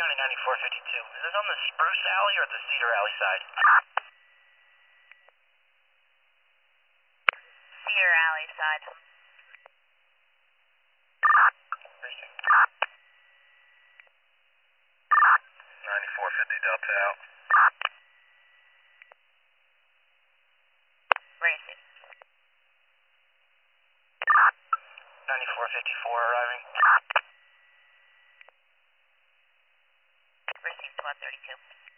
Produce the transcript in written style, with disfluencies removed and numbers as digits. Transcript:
County 9452. Is this on the Spruce Alley or the Cedar Alley side? Cedar Alley side. Precinct. 9450 Delta out. Racing. 9454 arriving. Racing 1232.